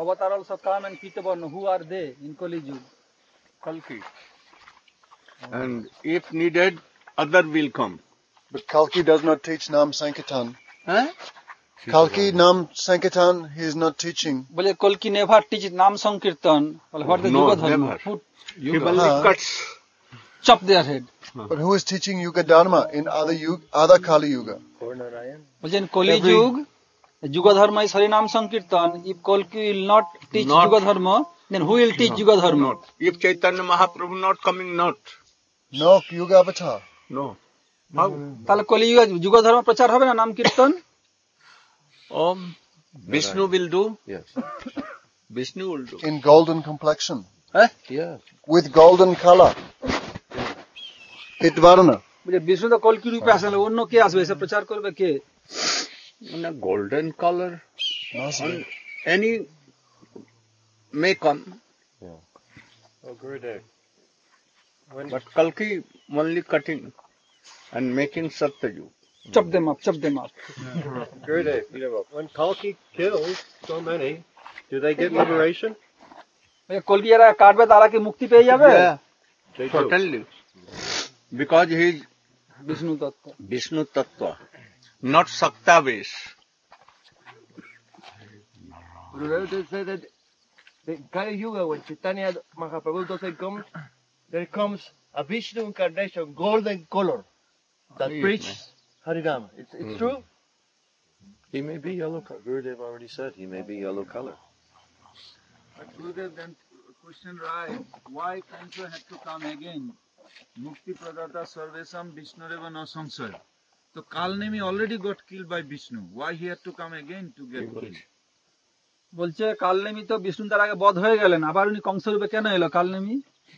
Avatar also come and Pitavarna. Who are they in Kali Yuga? Kalki. And if needed, other will come. But Kalki does not teach Nam Sankirtan. Huh? Kalki Nam Sankirtan, he is not teaching. Bole Kalki never teach Nam Sankirtan. Well, what the No, Yuga Dharma? never. Who He only cuts. chop their head? But who is teaching Yuga Dharma in other Kali Yuga? Well, in Kali Yuga, Yuga Dharma is Harinam Sankirtan. If Kalki will not teach Yuga Dharma, then who will teach Yuga Dharma? Not. If Chaitanya Mahaprabhu not coming, not. No Yuga Avatar. No. How? তাহলে কলিযুগে যুগ ধর্ম প্রচার হবে না নাম কীর্তন? Vishnu will do. Yes. Vishnu will do. In golden complexion. Yes. With golden color. Pitvarna. Vishnu তো কলকি রূপে আসে না, অন্য কে আসবে এসে প্রচার করবে কে? In a golden color. On any may come. Yeah. Oh, Gurudev. But Kalki only cutting and making Satyayug. Chop them up, chop them up. Gurudev, when Kalki kills so many, do they get liberation? কলকি যারা কাটবে তারা কি মুক্তি পেয়ে যাবে? Yeah, They do. certainly. Because he is Vishnu তত্ত্ব। Vishnu Tattva, not Sakta base. They say that the Kali Yuga, when Chaitanya Mahaprabhu doesn't come, there comes a Vishnu incarnation, golden color, that preaches Harinam. It's true? He may be yellow color. Gurudev already said he may be yellow color. But Gurudev, then question right, why Kansa had to come again? Mukti Pradata Sarvesam Vishnureva no Samsara. So Kalnemi already got killed by Vishnu. Why he had to come again to get killed? বলছে কালনেমি তো বিষ্ণু তার আগে বধ হয়ে গেলেন, আবার উনি কংসরূপে কেন এলো Kalanemi?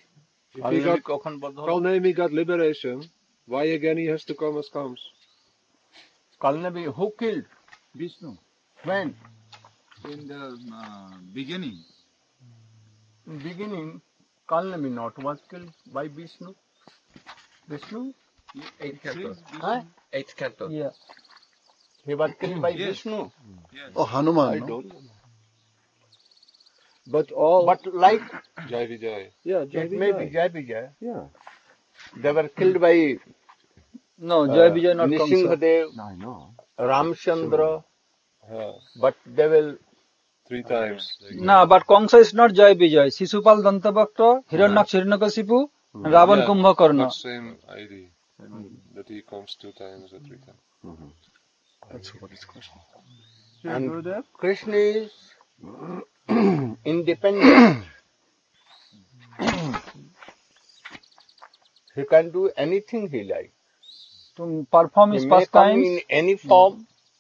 Kalnemi got liberation. Why again he has to come as comes? Kalnavi, who killed? Vishnu. When? In the beginning. Beginning, Kalnavi not was killed by Vishnu. Vishnu? Eighth canto. Huh? Eighth canto. Yeah. He was killed by Yes. Vishnu. Yes. Oh, Hanuman. I no? don't know. But all. But like, Jai Vijay. Yeah, Jai it may be Vijay. Jai Vijay. Yeah. They were killed by No, Jai Vijay not Kamsa. Nisinghadev, I know. Ramchandra, Yeah. but they will. 3 times. না, but Kamsa is not Jai Vijay. Shishupal দন্তভক্ত, Hiranyaksha Hiranyakashipu, Ravan Kumbhakarna. But same idea. That he comes 2 times or 3 times. That's what his question. And Krishna is independent. He can do anything he likes. To perform his He may come pastimes. in any form.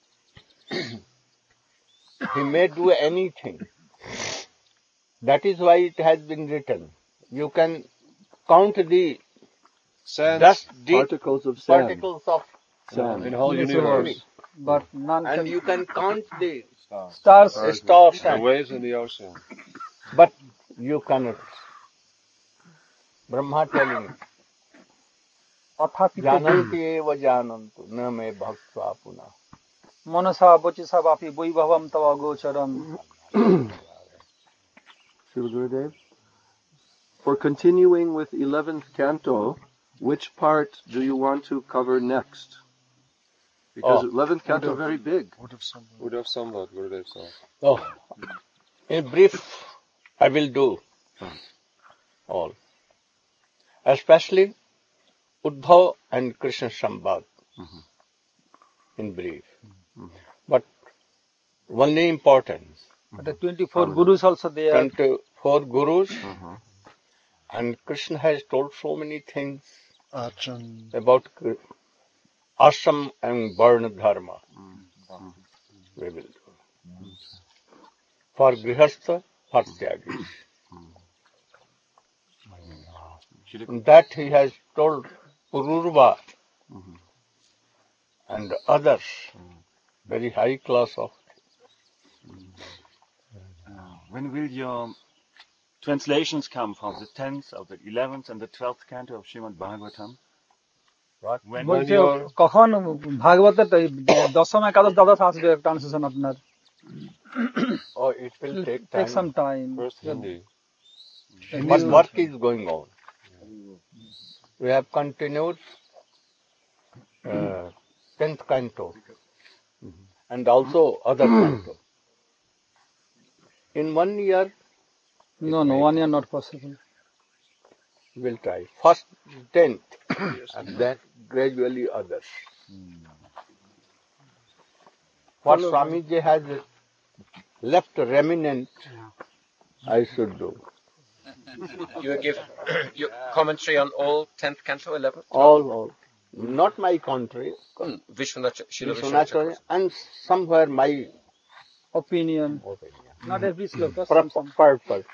He may do anything. That is why it has been written. You can count the Sand. dust Particles of sand. particles of Sand. In the whole Yes, universe. But none and can. you can count the Stars. stars, The waves in the ocean. but you cannot. Brahma telling, অথাপিত jananti eva janantu na me bhaktva puna. Manasa বচিসা বাপি বৈভবম তব গোচরম। Srila Gurudev, for continuing with 11th canto, which part do you want to cover next? Because 11th canto is very big. Uddhav Samvad, Gurudev saw. Oh, in brief, I will do all. Especially Uddhav and Krishna Sambad. In brief. But only important. The 24 gurus also there. 24 gurus. And Krishna has told so many things Archan. about ashram and varna dharma. We will do. For grihastha, for tyagi. That he has told Pururva and others, very high class of. When will your translations come from the 10th, of the 11th, and the 12th canto of Srimad Bhagavatam? What? When বলছে কখন ভাগবতের দশম একাদশ দ্বাদশ আসবে translation আপনার? Oh, it will take time. Take some time. First Hindi. But work is going on. We have continued 10th canto and also other canto. In 1 year, No, 1 year not possible. we'll try. First 10th and then gradually others. What Swamiji has left remnant, I should do. You will give your commentary on all 10th canto, 11th? All. Not my country, Vishwanath Srila Vishwanath, and somewhere my Opinion. Not every sloka. purpose.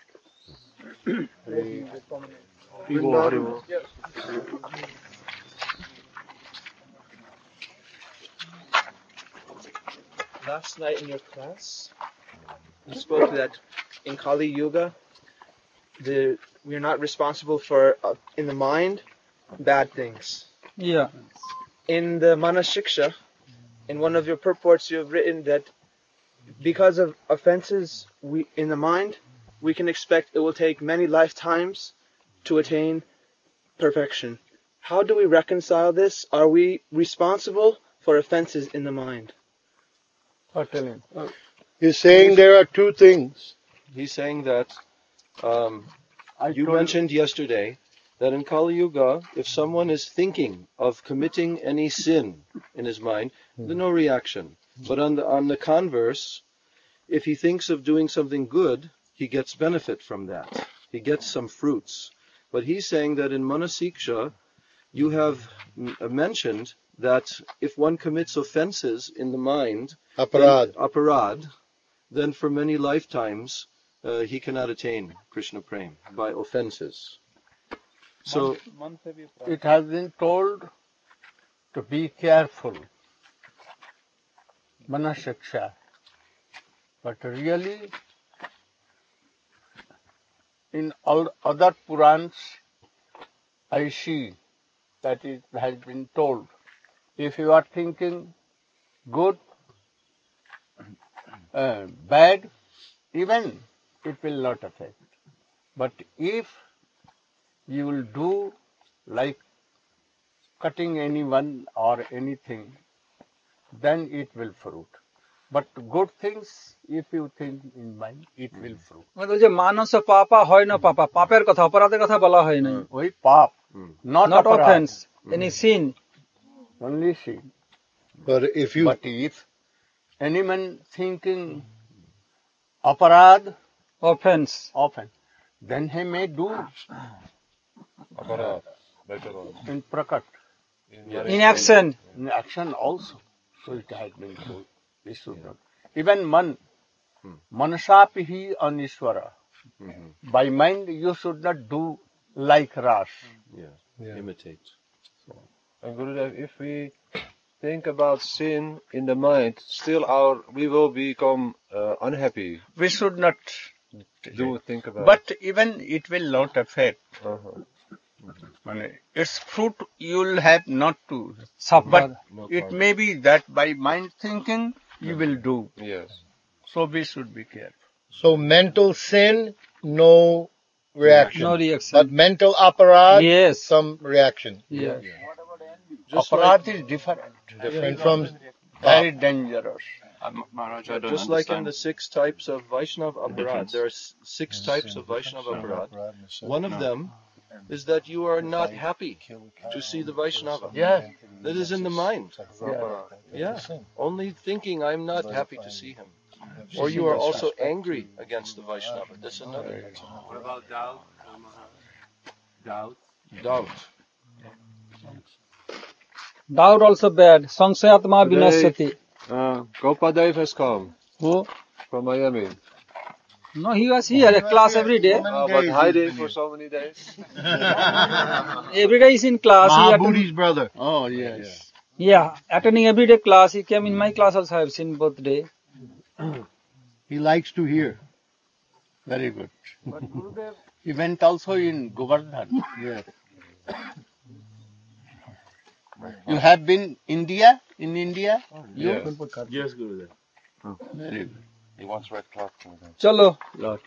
Last night in your class, you spoke that in Kali Yuga, we are not responsible for, in the mind, bad things. Yeah. In the Manashiksha, in one of your purports, you have written that because of offenses in the mind, we can expect it will take many lifetimes to attain perfection. How do we reconcile this? Are we responsible for offenses in the mind? He's saying there are two things. He's saying that you mentioned yesterday that in Kali Yuga, if someone is thinking of committing any sin in his mind, there's no reaction. But on the converse, if he thinks of doing something good, he gets benefit from that. He gets some fruits. But he's saying that in Manasiksha, you have mentioned that if one commits offenses in the mind, aparad, then for many lifetimes he cannot attain Krishna Prem by offenses. So it has been told to be careful, Manashiksha. But really, in all other Purans, I see that it has been told, if you are thinking good, bad, even it will not affect. But if you will do like cutting anyone or anything, then it will fruit. But good things, if you think in mind, it will fruit. মানে যে মানস পাপা হয় না পাপা, পাপের কথা, অপরাধের কথা বলা হয় নাই। ওই পাপ, not offense, any sin. Only sin. But if anyone thinking aparad, offense, then he may do in prakat. In action. In action also. So it has been told. We should not. Even manasapihi anishwara. By mind you should not do like Ras. Imitate. And Gurudev, if we think about sin in the mind, still we will become unhappy. We should not think about but even it will not affect. Its fruit you will have not to suffer. But it may be that by mind thinking you will do. Yes. So we should be careful. So mental sin, no reaction. No reaction. But mental aparad, yes, some reaction. Yes. Aparad is different. From very dangerous. Maharaj, just like in the 6 types of Vaishnav aparad, there are 6 types of Vaishnav aparad. One of them is that you are not happy to see the Vaishnava. Yeah. That is in the mind. Yeah. Only thinking I'm not happy to see him. Or you are also angry against the Vaishnava. That's another. What about doubt? Doubt. Doubt also bad. Sangsayatma vinashyati. Gopadev has come. Who? From Miami. No, he was here at class every day. But hiding for so many days. Every day he's in class. Mahabodhi's brother. Oh, yes. Yeah, attending every day class. He came in my class also. I have seen both day. He likes to hear. Very good. He went also in Govardhan. Yes. You have been in India? Yes, Gurudev. Very good. He wants red cloth. Chalo. Lord.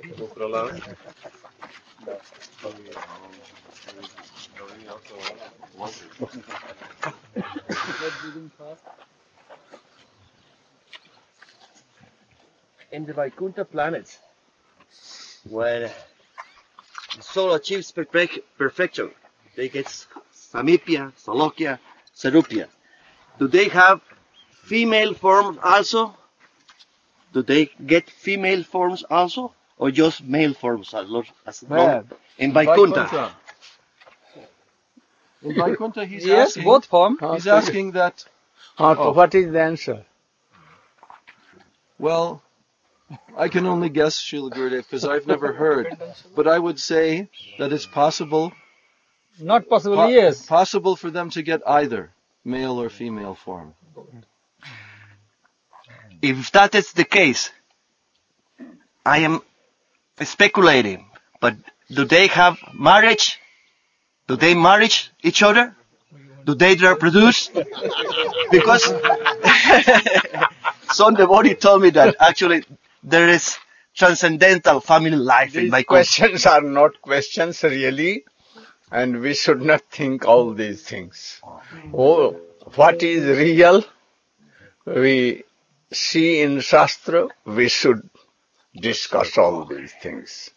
In the Vaikuntha planets, where the soul achieves perfection, they get Samipya, Salokya, Sarupya. Do they have female forms also? Do they get female forms also? Or just male forms in Vaikuntha? In Vaikuntha, he's Yes, asking, both form. He's asking that. So what is the answer? Well, I can only guess, Srila Gurudev, because I've never heard. But I would say that it's possible. Not possible, yes. Possible for them to get either male or female form. If that is the case, I am speculating, but do they have marriage? Do they marry each other? Do they reproduce? Because some devotee told me that actually there is transcendental family life in These Vaikuntha. questions are not questions really, and we should not think all these things. Oh, what is real? We see in Shastra, we should discuss all these things.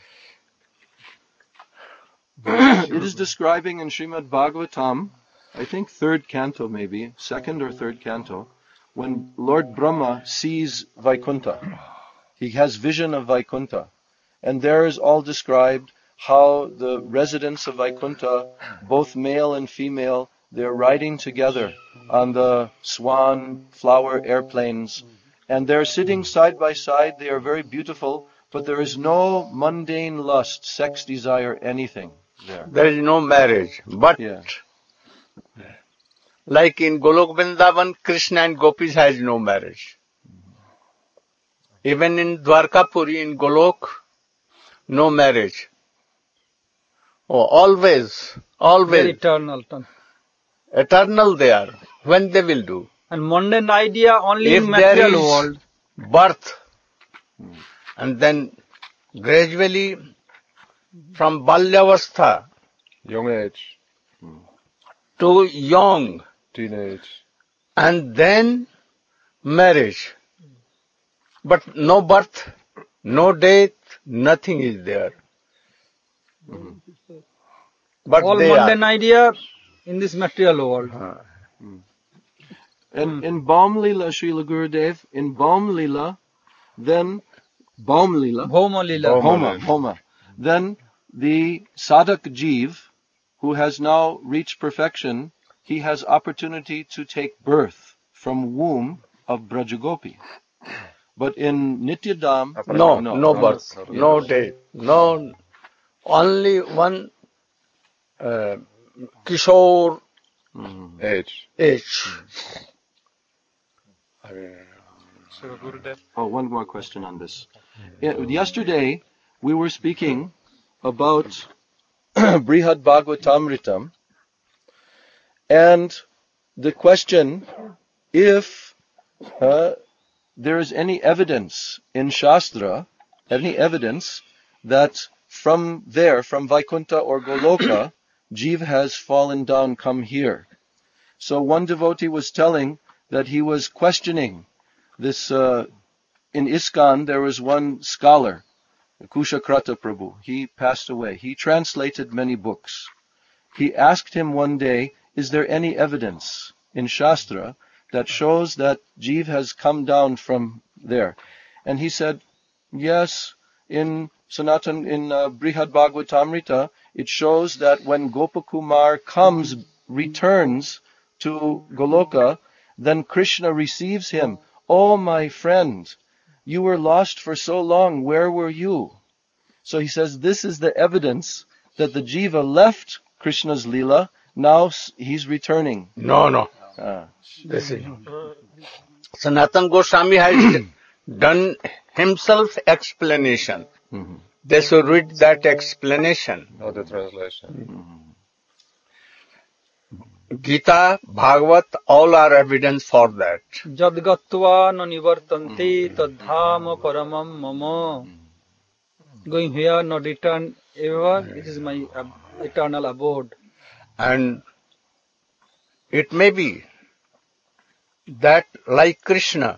It is describing in Srimad Bhagavatam, I think 3rd canto maybe, 2nd or 3rd canto, when Lord Brahma sees Vaikuntha. He has vision of Vaikuntha. And there is all described how the residents of Vaikuntha, both male and female, they're riding together on the swan flower airplanes. And they're sitting side by side, they are very beautiful, but there is no mundane lust, sex desire, anything there. There is no marriage, but like in Golok Vrindavan, Krishna and Gopis has no marriage. Even in Dwarkapuri, in Golok, no marriage. Oh, always. They're eternal. Eternal they are. When they will do? And mundane idea only If in material there is world. birth, and then gradually from Balyavastha, young age, to young, teenage, and then marriage. But no birth, no death, nothing is there. But all they mundane are. idea in this material world. And in Baum Lila, Srila Gurudev, in Baum Lila, then Baum Lila, Bhoma, then the Sadhak Jeev, who has now reached perfection, he has opportunity to take birth from womb of Brajagopi. But in Nityadam, no birth, no death, no, only one Kishore age. Oh, one more question on this. Yesterday, we were speaking about Brihad Bhagavatamritam, and the question, if there is any evidence in Shastra, any evidence that from there, from Vaikuntha or Goloka, Jiva has fallen down, come here. So one devotee was telling that he was questioning this, in ISKCON there was one scholar, Kushakrata Prabhu. He passed away. He translated many books. He asked him one day, is there any evidence in Shastra that shows that Jiva has come down from there? And he said, yes, in Sanatan, in Brihad Bhagavatamrita, it shows that when Gopakumar returns to Goloka, then Krishna receives him. Oh, my friend, you were lost for so long. Where were you? So he says, this is the evidence that the Jiva left Krishna's Leela. Now he's returning. No. This is Sanatan Goswami has done himself explanation. Mm-hmm. They should read that explanation. Not the translation. Gita, Bhagavat, all are evidence for that. Jadgatva no nivartanti tadhama paramam mama. Going here, not return ever. This is my eternal abode. And it may be that like Krishna,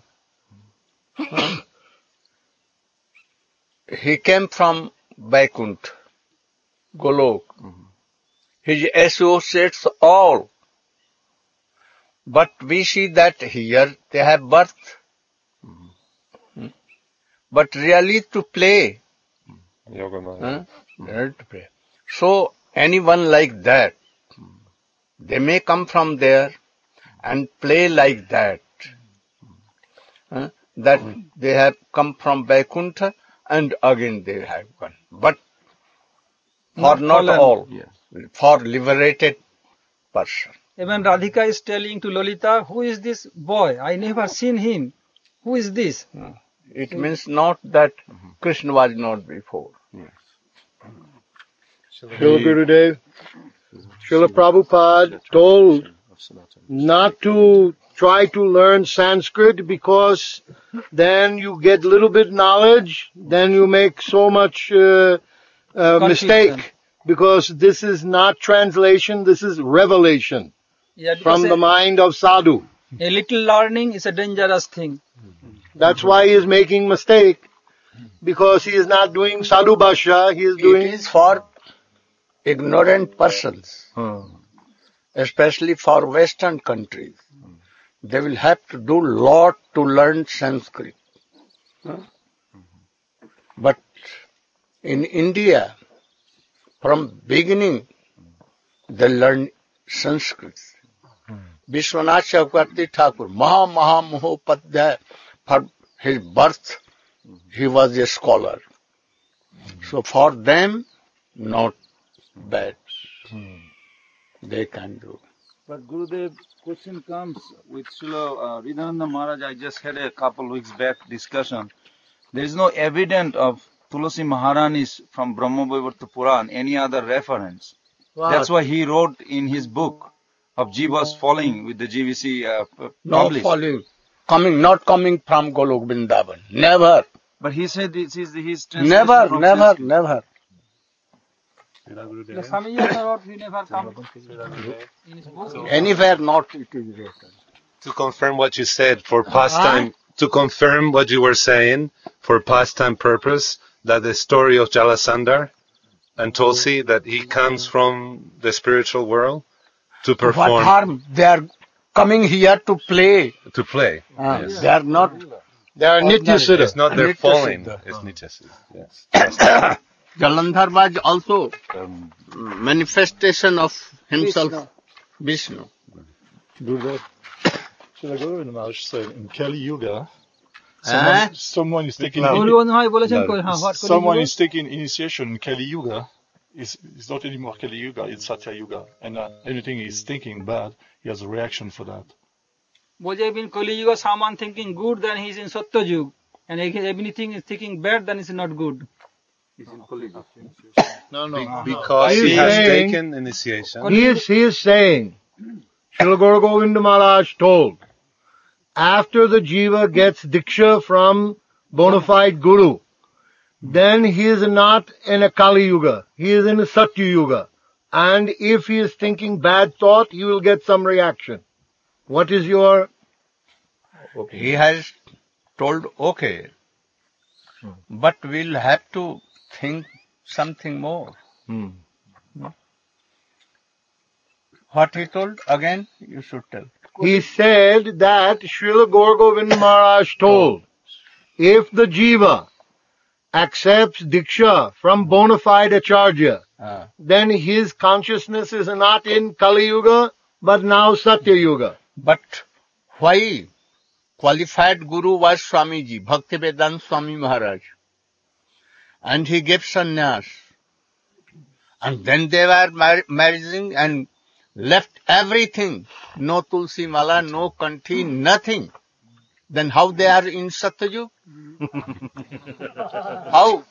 he came from Vaikuntha, Golok. His associates all. But we see that here they have birth. But really to play. Yoganaya. To play. So anyone like that, they may come from there and play like that. That they have come from Vaikuntha and again they have gone. But for not all, for liberated person. Even Radhika is telling to Lolita, who is this boy? I never seen him. Who is this? It means not that Krishna was not before. Srila Gurudev, Srila Prabhupada told not to try to learn Sanskrit because then you get little bit knowledge, then you make so much mistake. Because this is not translation, this is revelation from the mind of sadhu. A little learning is a dangerous thing. That's why he is making mistake, because he is not doing sadhu bhasha, he is doing... It is for ignorant persons, especially for Western countries. They will have to do lot to learn Sanskrit. But in India, from beginning, they learn Sanskrit. Vishwanath Chakravarti Thakur, Maha Mohopadhyaya, for his birth, he was a scholar. So for them, not bad. They can do. But Gurudev, question comes with Srila Ridhananda Maharaj. I just had a couple weeks back discussion. There is no evidence of Tulasi Maharani's from Brahma Vaivarta Puran, any other reference. Wow. That's why he wrote in his book of Jivas falling with the GVC Not published. falling, not coming from Golok Vrindavan. Never. But he said this is his translation. Never. Swamiji also wrote, he never come in his book. Anywhere not it is written. To confirm what you said for pastime, to confirm what you were saying for pastime purpose, that the story of Jalasandhar and Tulsi, that he comes from the spiritual world to perform. What harm? They are coming here to play. To play. Yes. They are not. They are Nitya Siddha. It's not their falling. It's Nitya Siddha. Yes. Jalandhar was also manifestation of himself, Vishnu. Srila Guru Maharaj said in Kali Yuga, someone is taking initiation in Kali Yuga. It's not anymore Kali Yuga, it's Satya Yuga. And anything he's thinking bad, he has a reaction for that. If in Kali Yuga someone thinking good, then he's in Satya Yuga. And if anything is thinking bad, then it's not good. No. Because he has taken initiation. He is saying, Srila Guru Govinda Maharaj told, after the jiva gets diksha from bona fide guru, then he is not in a Kali Yuga, he is in a Satya Yuga. And if he is thinking bad thought, he will get some reaction. What is your... He has told okay, but we'll have to think something more. What he told again, you should tell. He said that Srila Gaur Govinda Maharaj told, if the jiva accepts diksha from bona fide acharya, then his consciousness is not in Kali Yuga, but now Satya Yuga. But why qualified guru was Swamiji, Bhaktivedanta Swami Maharaj? And he gave sannyas. And then they were marrying and left everything. No Tulsi Mala, no Kanthi, nothing. Then how they are in Satyayug? How?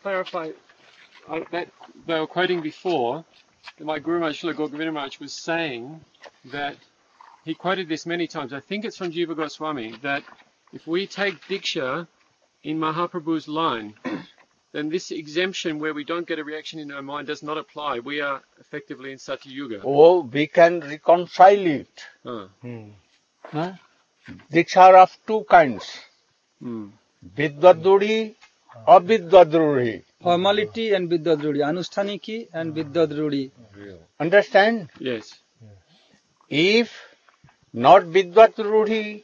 clarify that they were quoting before. My Guru Maharaj, Srila Govinda Maharaj, was saying that he quoted this many times. I think it's from Jiva Goswami, that if we take Diksha in Mahaprabhu's line, then this exemption where we don't get a reaction in our mind does not apply. We are effectively in Satya Yuga. Oh, we can reconcile it. Huh? Diksha are of two kinds. Vidyadrudi, avidyadrudi. Formality and Vidyadrudi. Anusthaniki and Vidyadrudi. Understand? Yes. If not Vidyadrudi,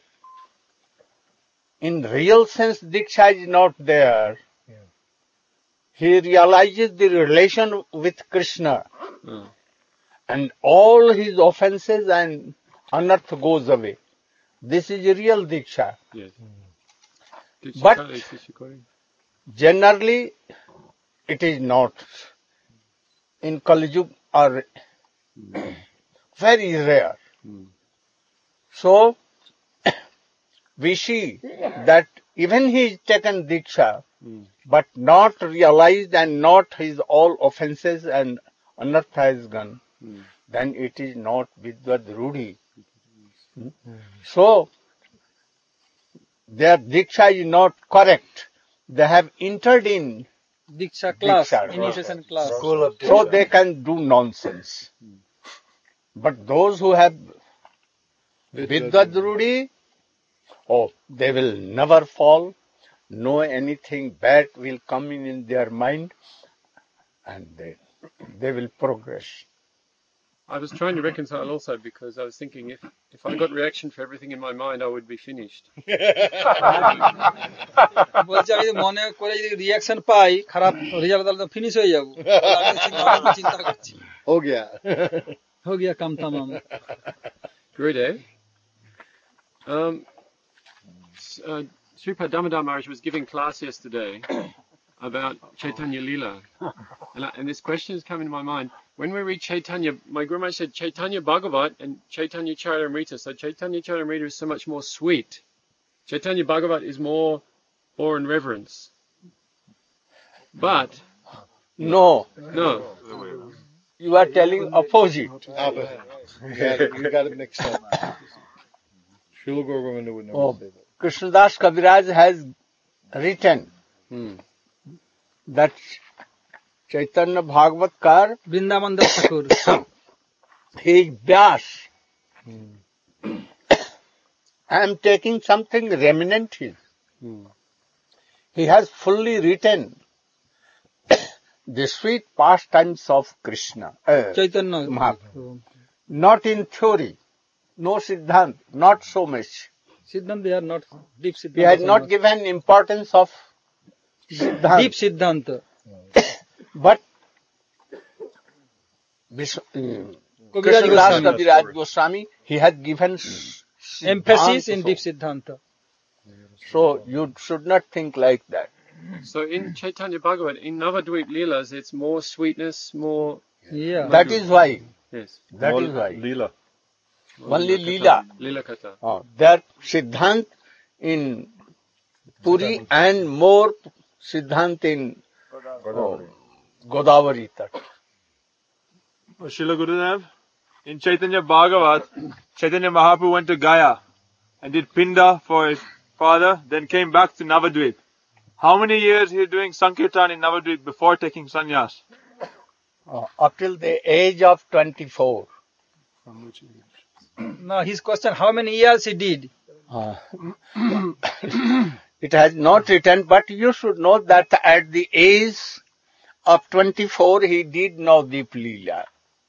in real sense Diksha is not there. He realizes the relation with Krishna. And all his offenses and unearth goes away. This is real Diksha. Yes. But generally it is not. In Kali Yuga are very rare. So we see that even he is taken Diksha, but not realized and not his all offenses and unearth has gone, then it is not Vidyadrudi. So their Diksha is not correct. They have entered in Diksha class, Diksha, initiation class. so they can do nonsense. But those who have Vidyadrudi, oh, they will never fall. No anything bad will come in their mind, and they will progress. I was trying to reconcile also because I was thinking if I got reaction for everything in my mind, I would be finished. বলছি আমি মনে করে যদি reaction পাই খারাপ result তাহলে তো finish হয়ে যাব চিন্তা করছি हो गया काम तमाम Gurudev, Sripad Damodar Maharaj was giving class yesterday about Chaitanya Leela. And this question has come into my mind. When we read Chaitanya, my Guru Maharaj said Chaitanya Bhagavat and Chaitanya Charitamrita. So Chaitanya Charitamrita is so much more sweet. Chaitanya Bhagavat is more awe and reverence. But No. You are telling opposite. You got it mixed up. Srila Govinda would never say that. Krishnadas Kaviraj has written that Chaitanya Bhagavatkar, Vrindavan Das Thakur, he is Vyas. I am taking something remnant here. He has fully written the sweet pastimes of Krishna, Chaitanya Mahaprabhu. Not in theory, no Siddhant, not so much. Siddhant, they are not deep Siddhanta. He has not given importance of Siddhant. Deep Siddhanta. But Krishnadas Kaviraj Goswami, he has given emphasis in deep Siddhanta. So you should not think like that. So in Chaitanya Bhagavat, in Navadvip Leelas, it's more sweetness, more... Yeah. That is why. Yes. That is why. Leela. Only Leela. Leela Katha. That Siddhant in Puri and more Siddhant in Godavari Tat. Srila Gurudev, in Chaitanya Bhagavat, Chaitanya Mahaprabhu went to Gaya and did Pinda for his father, then came back to Navadvip. How many years he was doing Sankirtan in Navadvip before taking sannyas? Up till the age of 24. No, his question, how many years he did? It has not written, but you should know that at the age of 24 he did Navadvip Leela.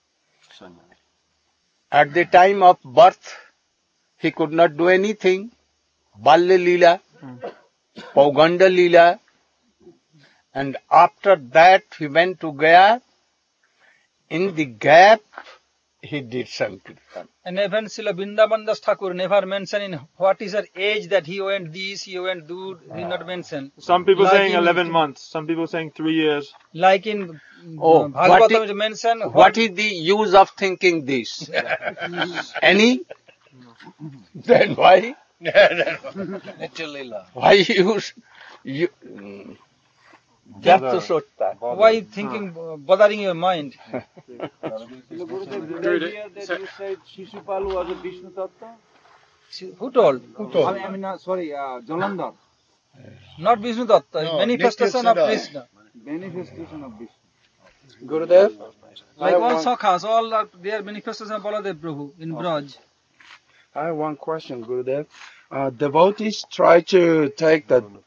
At the time of birth, he could not do anything. Balya Leela, Pauganda Leela, and after that he went to Gaya. In the gap, he did Sankirtan. And even Srila Vrindavan Das Thakur never mentioned in what is her age that he went this, he went do, he not mention. Some people Like saying in- 11 months, some people saying 3 years. Like in Bhagavatam is mentioned. What is the use of thinking this? Any? Then why? Why you Why thinking, bothering your mind? Gurudev, That you said Shishupal was a Vishnu Tattva? Who told? Sorry, Jalandhar. Not Vishnu Tattva, No, manifestation of Nitya Siddha. Krishna. Manifestation of Vishnu. Gurudev, Like all Sakhas, all are their manifestation of Baladev Prabhu in Braj. I have one question, Gurudev. Devotees try to take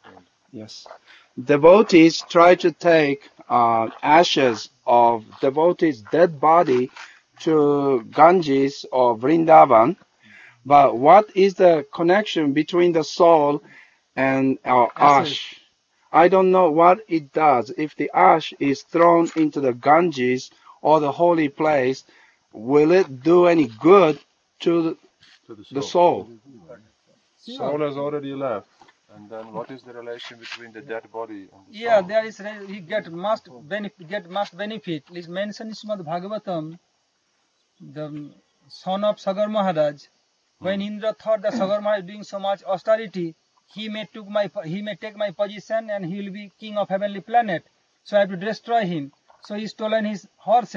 ashes of devotees' dead body to Ganges or Vrindavan, but what is the connection between the soul and our ash? I don't know what it does. If the ash is thrown into the Ganges or the holy place, will it do any good to the soul? Soul has already left. And then what is the relation between the dead body and the Yeah, soul? there is, he must benefit. It is mentioned in Srimad Bhagavatam, the son of Sagar Maharaj. When Indra thought that Sagar Maharaj is doing so much austerity, he may take my position and he will be king of heavenly planet. So I have to destroy him. So he stolen his horse,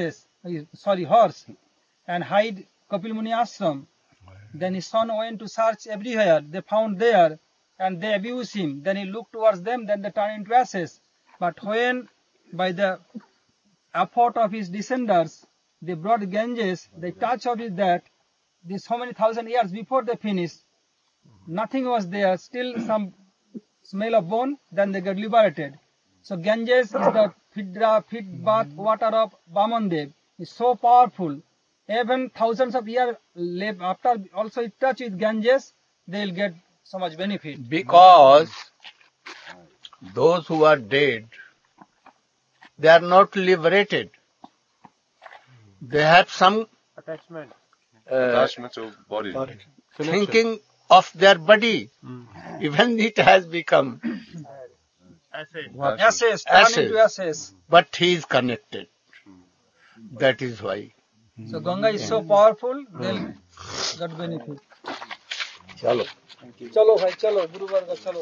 and hide Kapil Muni ashram. Then his son went to search everywhere. They found there, and they abused him. Then he looked towards them, then they turned into ashes. But when, by the effort of his descendants, they brought Ganges, the touch of it that, this so many thousand years before they finished, nothing was there, still some smell of bone, then they got liberated. So Ganges is the feed bath water of Vamandev. It's so powerful. Even thousands of years after also it touch with Ganges, they will get so much benefit. Because those who are dead, they are not liberated. They have some attachment. Attachment to body. Thinking of their body. Even it has become Ashes, turn into ashes. But he is connected. That is why. So Ganga is so powerful, they'll get benefit. Chalo. Chalo bhai, chalo, Guru Varga, chalo.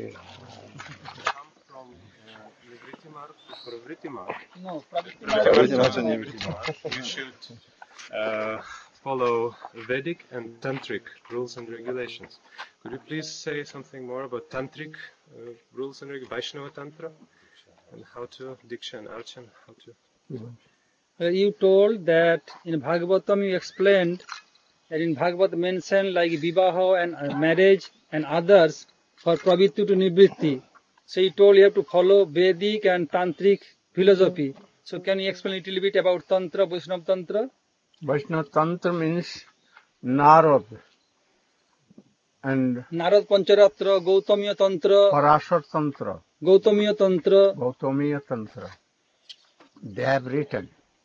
From Nivritti Marg to Pravritti Marg. No, Pravritti Marg. You should follow Vedic and Tantric rules and regulations. Could you please say something more about Tantric rules and regulations, Vaishnava Tantra, and how to Diksha and Archan, how to... You told that in Bhagavatam you explained that in Bhagavad mentioned like Vivaha and marriage and others for Pravritti to Nivritti. So you told you have to follow Vedic and Tantric philosophy. So can you explain a little bit about Tantra, Vaishnava Tantra? Vaishnava Tantra means Narad and Narad Pancharatra, Gautamiya Tantra, Parashar Tantra, Gautamiya Tantra. They have written.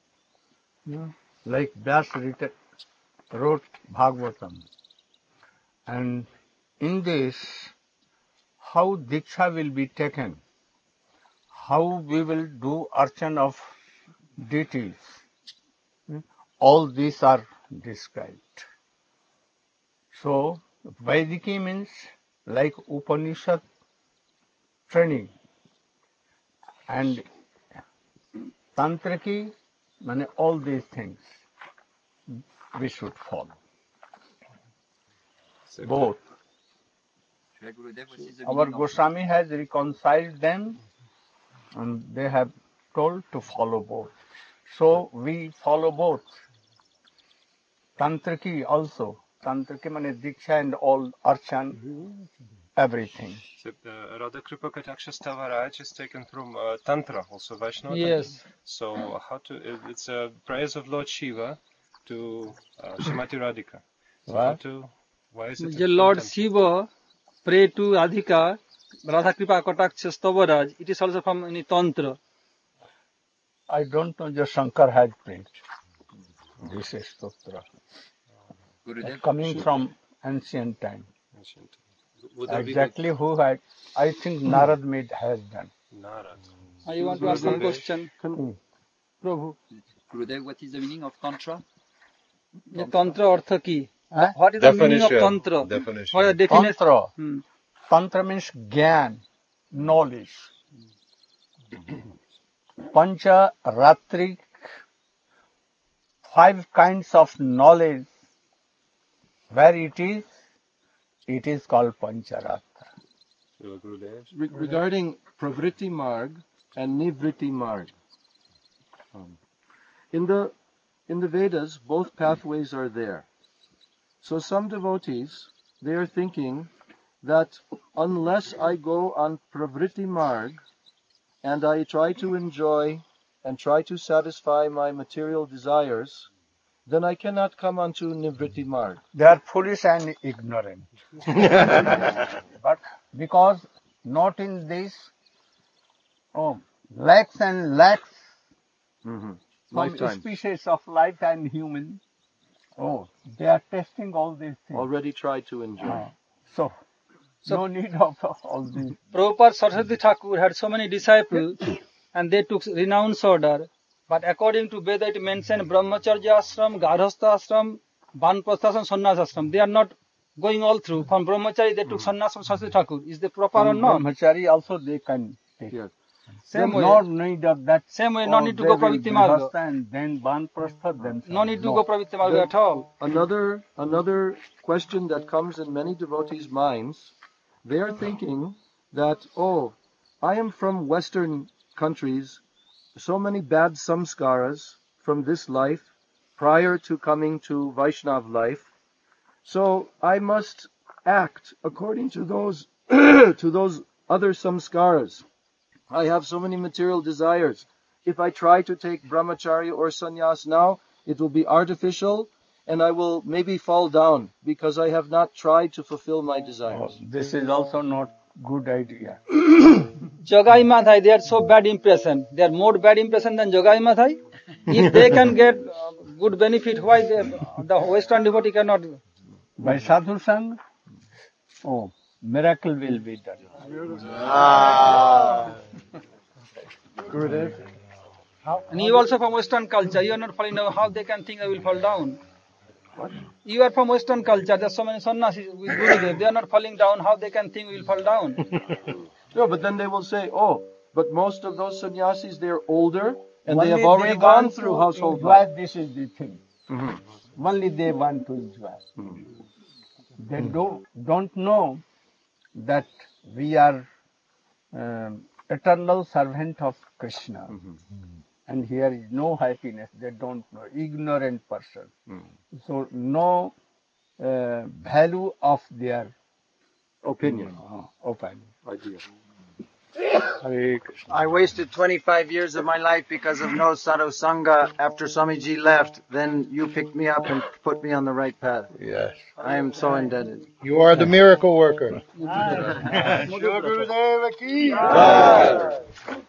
Like Vyas wrote Bhagavatam. And in this, how Diksha will be taken, how we will do archan of deities, all these are described. So, Vaidiki means like Upanishad training, and Tantriki, all these things we should follow. Both. Our Goswami has reconciled them and they have told to follow both. So we follow both. Tantriki also. Tantriki means Diksha and all Archan, everything. So, Radha Kripa Kataksha Stavaraj is taken from Tantra, also Vaishnava Yes. Tantra. So how to, it's a prayers of Lord Shiva to Srimati Radhika. So how to, why is it? The Lord Shiva pray to Radhika, Radha Kripa Kataksha Stavaraj, it is also from any Tantra. I don't know, just Shankar had prayed. This is Stotra. Coming from ancient time. Exactly who had, I think Narad has done. I want to ask one question. Prabhu. Gurudev, what is the meaning of Tantra? The Tantra Artha ki? What is the meaning of Tantra? What is the definition? Tantra. Tantra means Gyan, knowledge. Pancha Ratri, 5 kinds of knowledge, where it is called Pancharatra. Regarding Pravritti Marg and Nivritti Marg, in the Vedas, both pathways are there. So some devotees, they are thinking that unless I go on Pravritti Marg and I try to enjoy and try to satisfy my material desires, then I cannot come onto Nivritti Marg. They are foolish and ignorant. But because not in this, lakhs and lakhs from Lifetime. species of life and human, they are testing all these things. Already tried to enjoy. So no need of all this. Prabhupada Saraswati Thakur had so many disciples and they took renounce order. But according to Veda, it mentioned Brahmacharya Ashram, Garhastha Ashram, Banprastha Ashram, Sannyas Ashram. They are not going all through. From Brahmachari, they took sannyas from Saraswati Thakur. Is the proper or not? Brahmachari also they can take. Yes. Same way. No need of that. Same way, no need to go Pravritti Marga. And then Banprastha, then No need to go Pravritti Marga at all. Another question that comes in many devotees' minds, they are thinking that, I am from Western countries, so many bad samskaras from this life prior to coming to Vaishnav life, so I must act according to those to those other samskaras. I have so many material desires. If I try to take brahmacharya or sannyas now, it will be artificial and I will maybe fall down because I have not tried to fulfill my desires. This is also not good idea. Jogai Madhai, they are so bad impression. They are more bad impression than Jogai Madhai. If they can get good benefit, why the Western devotee cannot? By sadhu sang, miracle will be done. Gurudev. And you also from Western culture, you are not falling down. How they can think I will fall down? You are from Western culture. There are so many sannyasis with Gurudev. They are not falling down. How they can think we will fall down? No, but then they will say, but most of those sannyasis, they are older and they have already gone through household life. This is the thing. Only they want to enjoy. They don't know that we are eternal servant of Krishna. And here is no happiness. They don't know. Ignorant person. So no value of their opinion. Idea. I wasted 25 years of my life because of no sadhu sangha. After Swamiji left, then you picked me up and put me on the right path. Yes. I am so indebted. You are the miracle worker. Shri Gurudeva ki Jai.